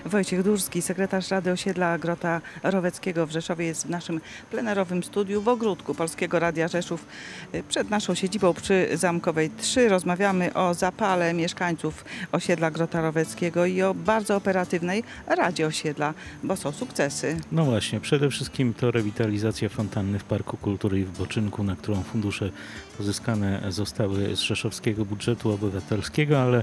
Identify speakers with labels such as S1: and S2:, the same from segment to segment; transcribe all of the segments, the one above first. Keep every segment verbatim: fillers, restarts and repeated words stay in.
S1: Wojciech Durski, sekretarz Rady Osiedla Grota Roweckiego w Rzeszowie, jest w naszym plenerowym studiu w ogródku Polskiego Radia Rzeszów przed naszą siedzibą przy Zamkowej trzy. Rozmawiamy o zapale mieszkańców osiedla Grota Roweckiego i o bardzo operatywnej Radzie Osiedla, bo są sukcesy.
S2: No właśnie, przede wszystkim to rewitalizacja fontanny w Parku Kultury i w Boczynku, na którą fundusze pozyskane zostały z rzeszowskiego budżetu obywatelskiego, ale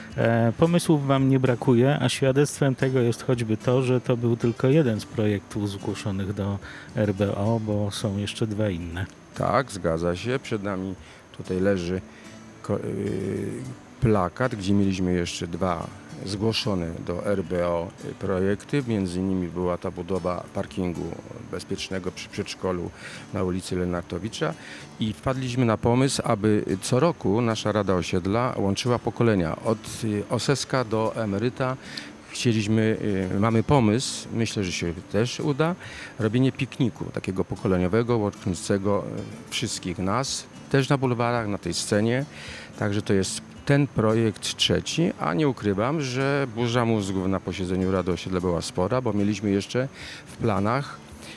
S2: e, pomysłów wam nie brakuje, a świadectwem tego jest choćby to, że to był tylko jeden z projektów zgłoszonych do R B O, bo są jeszcze dwa inne.
S3: Tak, zgadza się. Przed nami tutaj leży ko- yy, plakat, gdzie mieliśmy jeszcze dwa zgłoszone do R B O projekty. Między innymi była ta budowa parkingu bezpiecznego przy przedszkolu na ulicy Lenartowicza i wpadliśmy na pomysł, aby co roku nasza Rada Osiedla łączyła pokolenia od oseska do emeryta. Chcieliśmy, mamy pomysł, myślę, że się też uda, robienie pikniku takiego pokoleniowego, łączącego wszystkich nas, też na bulwarach, na tej scenie. Także to jest ten projekt trzeci, a nie ukrywam, że burza mózgów na posiedzeniu Rady Osiedla była spora, bo mieliśmy jeszcze w planach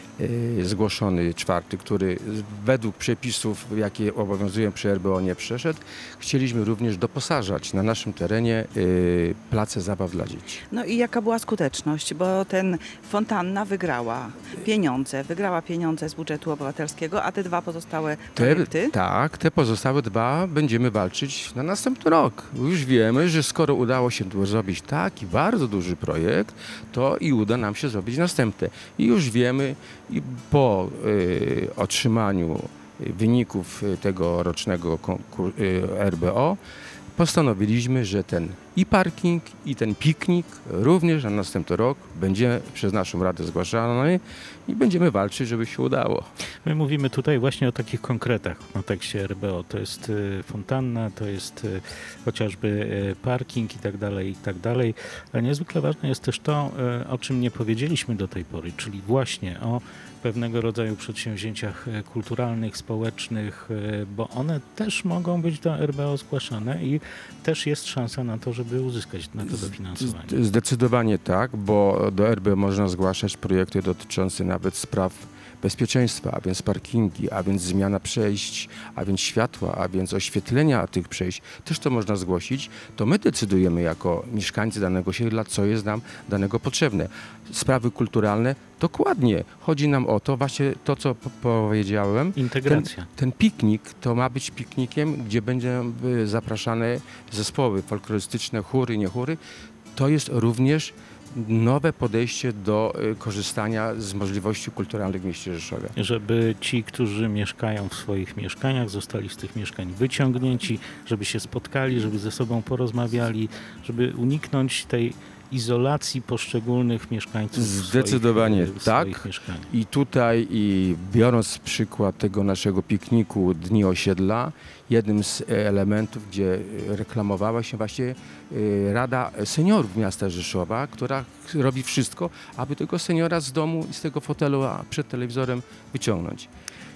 S3: yy, zgłoszony czwarty, który według przepisów, jakie obowiązują przy R B O, nie przeszedł. Chcieliśmy również doposażać na naszym terenie yy, place zabaw dla dzieci.
S1: No i jaka była skuteczność, bo ten fontanna wygrała pieniądze, wygrała pieniądze z budżetu obywatelskiego, a te dwa pozostałe projekty?
S3: Te, tak, te pozostałe dwa będziemy walczyć na następny rok. Już wiemy, że skoro udało się tu zrobić taki bardzo duży projekt, to i uda nam się zrobić następne. I już wiemy i po y, otrzymaniu wyników tego rocznego konkur- y, R B O postanowiliśmy, że ten i parking, i ten piknik również na następny rok będzie przez naszą Radę zgłaszany i będziemy walczyć, żeby się udało.
S2: My mówimy tutaj właśnie o takich konkretach w kontekście R B O. To jest y, fontanna, to jest y, chociażby y, parking i tak dalej, i tak dalej. Ale niezwykle ważne jest też to, y, o czym nie powiedzieliśmy do tej pory, czyli właśnie o pewnego rodzaju przedsięwzięciach y, kulturalnych, społecznych, y, bo one też mogą być do R B O zgłaszane i też jest szansa na to, żeby uzyskać na to dofinansowanie.
S3: Zdecydowanie tak, bo do R B O można zgłaszać projekty dotyczące nawet spraw bezpieczeństwa, a więc parkingi, a więc zmiana przejść, a więc światła, a więc oświetlenia tych przejść. Też to można zgłosić. To my decydujemy jako mieszkańcy danego osiedla, co jest nam danego potrzebne. Sprawy kulturalne, dokładnie. Chodzi nam o to, właśnie to, co po- powiedziałem.
S2: Integracja.
S3: Ten, ten piknik to ma być piknikiem, gdzie będą y, zapraszane zespoły folklorystyczne, chóry, nie chóry. To jest również nowe podejście do y, korzystania z możliwości kulturalnych w mieście Rzeszowie.
S2: Żeby ci, którzy mieszkają w swoich mieszkaniach, zostali z tych mieszkań wyciągnięci, żeby się spotkali, żeby ze sobą porozmawiali, żeby uniknąć tej izolacji poszczególnych mieszkańców w
S3: Zdecydowanie
S2: swoich, w
S3: tak.
S2: swoich mieszkaniach.
S3: I tutaj, i biorąc przykład tego naszego pikniku Dni Osiedla, jednym z elementów, gdzie reklamowała się właśnie y, Rada Seniorów Miasta Rzeszowa, która robi wszystko, aby tego seniora z domu i z tego fotelu a przed telewizorem wyciągnąć.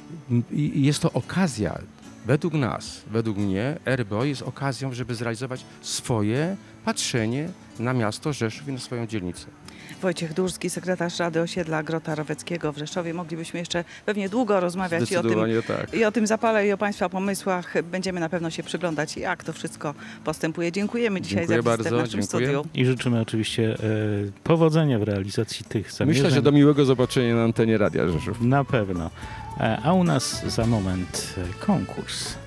S3: I jest to okazja, według nas, według mnie, R B O jest okazją, żeby zrealizować swoje patrzenie na miasto Rzeszów i na swoją dzielnicę.
S1: Wojciech Durski, sekretarz Rady Osiedla Grota Roweckiego w Rzeszowie. Moglibyśmy jeszcze pewnie długo rozmawiać i o tym,
S3: Zdecydowanie tak.
S1: i o tym zapale, i o Państwa pomysłach. Będziemy na pewno się przyglądać, jak to wszystko postępuje. Dziękujemy dzisiaj
S3: Dziękuję
S1: za wizytę
S3: bardzo,
S1: w naszym
S3: dziękuję.
S1: studiu.
S2: I życzymy oczywiście e, powodzenia w realizacji tych zamierzeń.
S3: Myślę, że do miłego zobaczenia na antenie Radia Rzeszów.
S2: Na pewno. E, a u nas za moment e, konkurs.